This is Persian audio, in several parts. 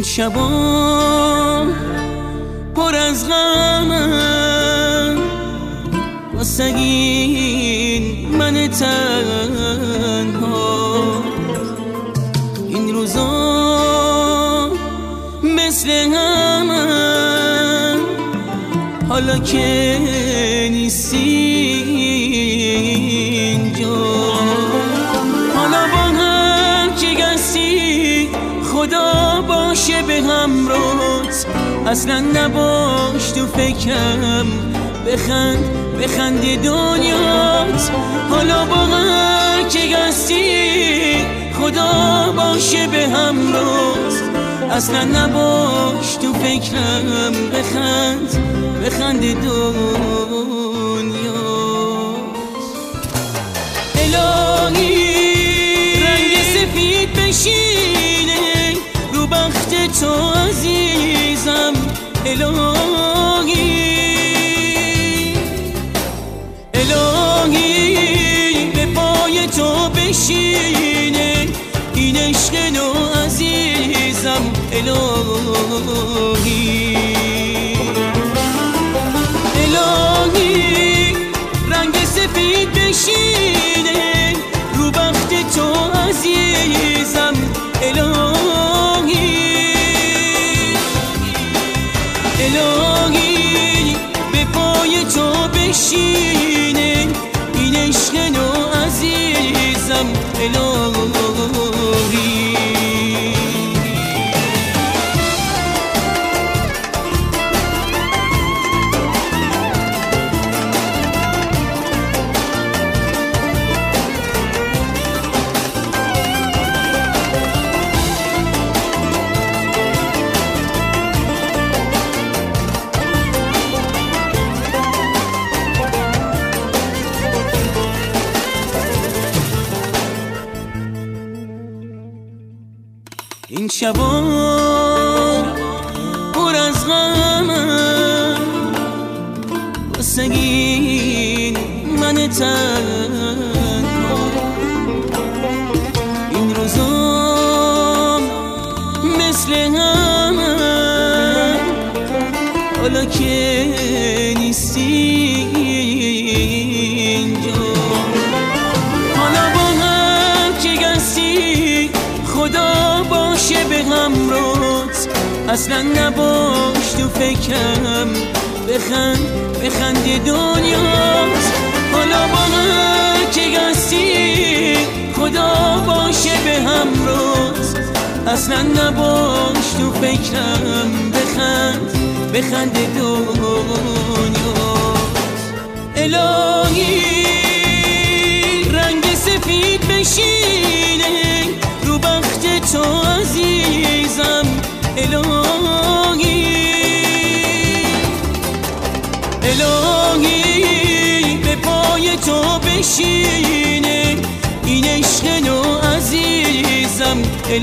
شبا پر از غمم واسه این من تنها، این روزا مثل همم حالا که نیستی اینجا. حالا با هم که گستی خدا باشه به همراهت، اصلا نباش تو فکرم، بخند دنیات. حالا با هم که گستی خدا باشه به همراهت، اصلا نباش تو فکرم، بخند دنیات. الهی رنگ سفید بشینه رو بخت تو عزیزم، الهی به پای تو بشینه این عشق نو عزیزم، الهی رنگ سفید بشینه رو بخت تو عزیزم، الهی به پای تو بشینه این عشق نو عزیزم، الهی. این شبا پر از غمم واسه این من تنها، این روزا مثل همم حالا که نیستی اینجا. حالا با هم که گستی خدا باشه به همراهت، اصلا نباش تو فکرم، بخند دنیات. حالا با من که گستی خدا باشه به همراهت، اصلا نباش تو فکرم، بخند دنیات. الهی رنگ سفید بشینه رو بخت تو عزیزم، الهی به پای تو بشینه این عشق نو عزیزم،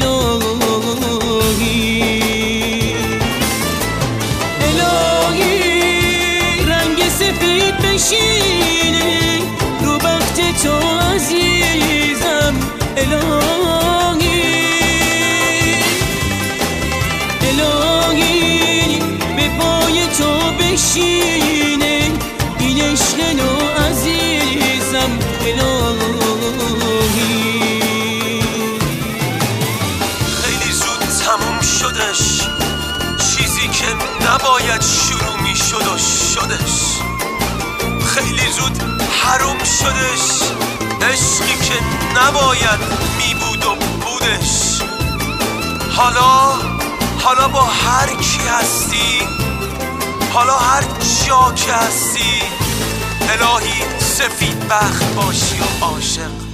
الهی رنگ سفید بشینه رو بخت تو عزیزم، الهی به پای تو بشینه این عشق نو عزیزم، الهی. خیلی زود تموم شدش چیزی که نباید شروع می شد و شدش، خیلی زود حروم شدش عشقی که نباید می بود و بودش. حالا با هر کی هستی، حالا هر جا که هستی، الهی سفید بخت باشی و عاشق.